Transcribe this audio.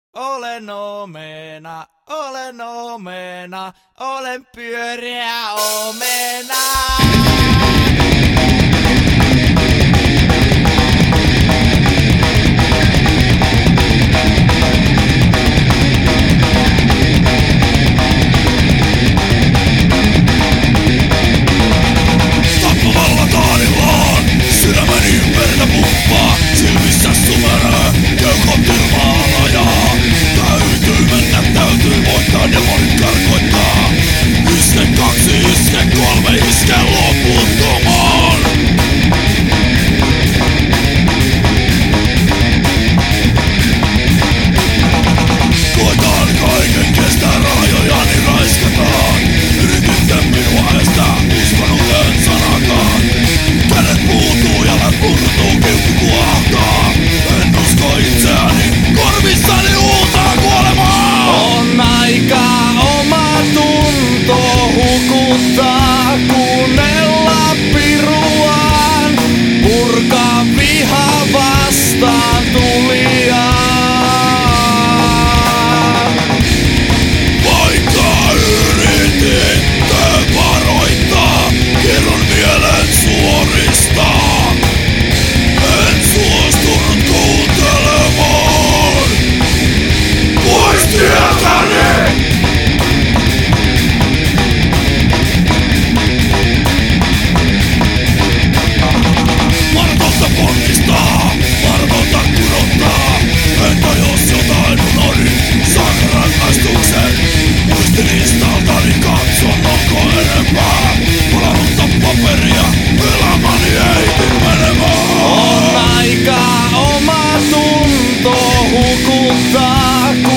Olen omena, olen omena, olen pyöreä omena. Tappavalla tahdillaan sydämeni verta pumppaa. Silmissä sumeree, keuhkot ilmaa lajaa. Täytyy mennä, täytyy voittaa, demonit karkoittaa. Iske kaksi, iske kolme, iske loputtomaan. Koitaan kaiken kestää, rajojani raiskataan. Yrititte minua estää, uskonut en sanakaan. Kädet puutuu, jalat murtuu, kiukku kuohtaa. En usko itseäni, korvissani huutaa kuolemaa. On aika oma tunto hukuttaa, kuunnella piruaan. Purkaa viha vastaan tulijaan. Vaikka yrititte varoittaa, kerron mielen suoristaa. En suostunut kuuntelemaan. Pois tietäni! Martonta ponnistaa, martonta kudottaa. Entä jos jotain unohdin, saan rangaistuksen. Muistilistaltani katson, onko enempää. Palanutta paperia, elämäni heitin menemään. On aika oma tunto hukuttaa,